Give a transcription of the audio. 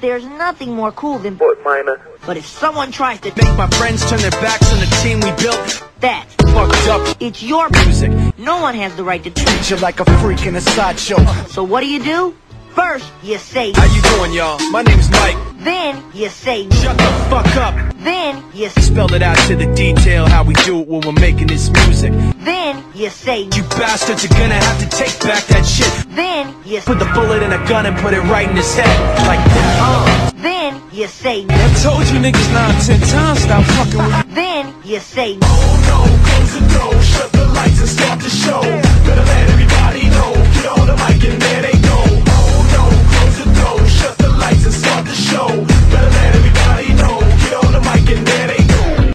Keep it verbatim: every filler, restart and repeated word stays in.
There's nothing more cool than Fort Minor. But if someone tries to make my friends turn their backs on the team we built, that's fucked up. It's your music. No one has the right to treat you like a freak in a sideshow. So what do you do? First, you say, how you doing, y'all? My name's Mike. Then, you say, shut the fuck up. Then, you spell it out to the detail how we do it when we're making this music. Then, you say, you bastards are gonna have to take back that shit. Then, you put the bullet in a gun and put it right in his head. Like that. Uh. Then, you say, I told you niggas nine, ten times, stop fucking with me. Then, you say, oh no, close the door, shut the lights and start the show. Better let him